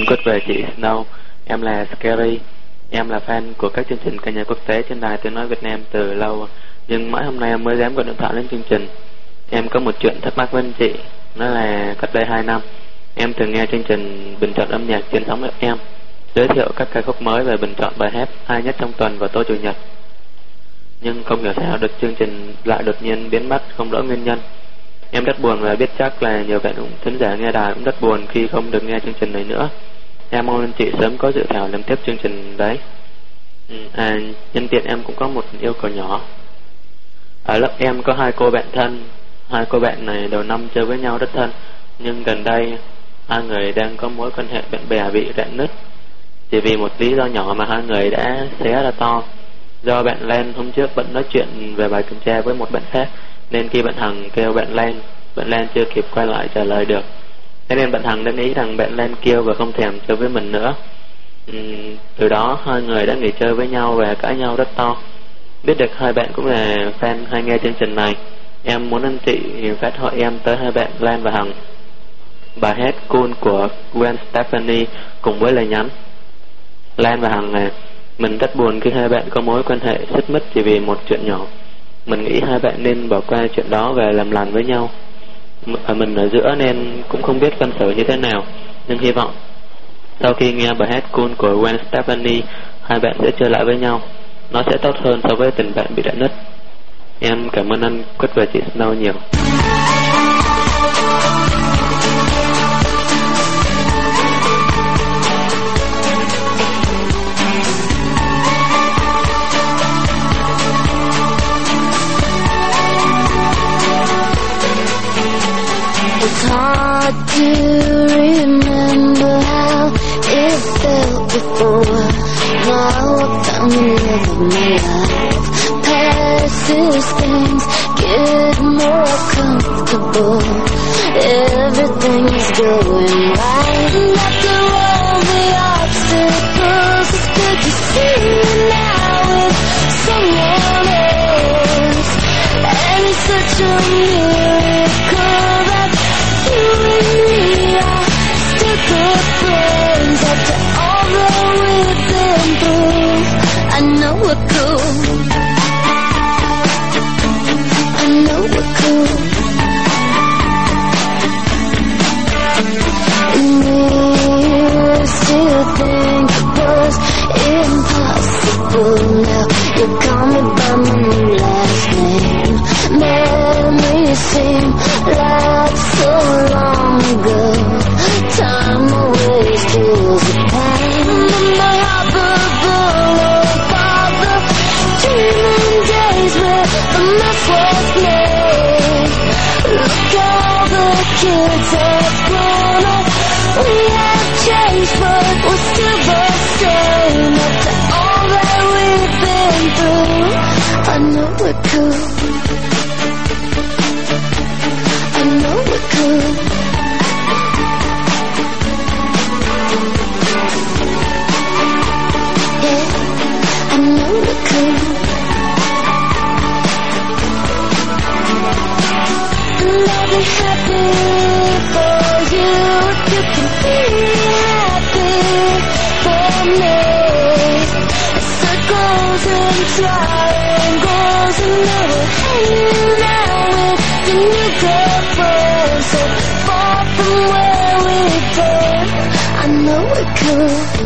quất về chị Snow. Em là Scary. Em là fan của các chương trình ca nhạc quốc tế trên đài Tiếng Nói Việt Nam từ lâu, nhưng mãi hôm nay em mới dám gọi điện thoại lên chương trình. Em có một chuyện thắc mắc với anh chị. Nó là cách đây 2 năm, em thường nghe chương trình bình chọn âm nhạc trên sóng FM, giới thiệu các ca khúc mới và bình chọn bài hát hay nhất trong tuần vào tối chủ nhật. Nhưng không hiểu sao được chương trình lại đột nhiên biến mất không rõ nguyên nhân. Em rất buồn và biết chắc là nhiều bạn thính giả nghe đài cũng rất buồn khi không được nghe chương trình này nữa. Em mong anh chị sớm có dự thảo làm tiếp chương trình đấy. Nhân tiện em cũng có một yêu cầu nhỏ. Ở lớp em có 2 cô bạn thân. 2 cô bạn này đầu năm chơi với nhau rất thân, nhưng gần đây 2 người đang có mối quan hệ bạn bè bị rạn nứt. Chỉ vì một lý do nhỏ mà 2 người đã xé ra to. Do bạn Lan hôm trước bận nói chuyện về bài kiểm tra với một bạn khác, nên khi bạn Hằng kêu bạn Lan chưa kịp quay lại trả lời được. Thế nên bạn Hằng đã nghĩ rằng bạn Lan kêu và không thèm chơi với mình nữa. Từ đó 2 người đã nghỉ chơi với nhau và cãi nhau rất to. Biết được 2 bạn cũng là fan hay nghe chương trình này, em muốn anh chị phát hỏi em tới 2 bạn Lan và Hằng bài hát Cool của Gwen Stefani cùng với lời nhắn. Lan và Hằng mình rất buồn khi 2 bạn có mối quan hệ xích mích chỉ vì một chuyện nhỏ. Mình nghĩ 2 bạn nên bỏ qua chuyện đó và làm lành với nhau. Mình ở giữa nên cũng không biết phân xử như thế nào, nhưng hy vọng sau khi nghe bài hát Cool của Gwen Stefani, 2 bạn sẽ trở lại với nhau. Nó sẽ tốt hơn so với tình bạn bị rạn nứt. Em cảm ơn anh Quất và chị Snow nhiều. It's hard to remember how it felt before. Now I found the love of my life. Past these things get more comfortable. Everything is going right. And after all the obstacles, it's good to see you now with someone else. And it's such a miracle that you and me are still good friends after all that we've been through. I know we're cool. I know we're cool. And we still think it was impossible. Now you call me by my new last name. Memories seem like so long ago. Time always feels a pain. Remember how the full of the dreaming days where the mess was made. Look how the kids have grown up. We have changed, but we're still the same. After all that we've been through, I know we're cool. I know we're cool. Yeah, I know we're cool. And I'll be happy for you if you can be happy for me. Circles and triangles, and now we're hanging out with your new girlfriend. So far from where we've been, I know we're cool.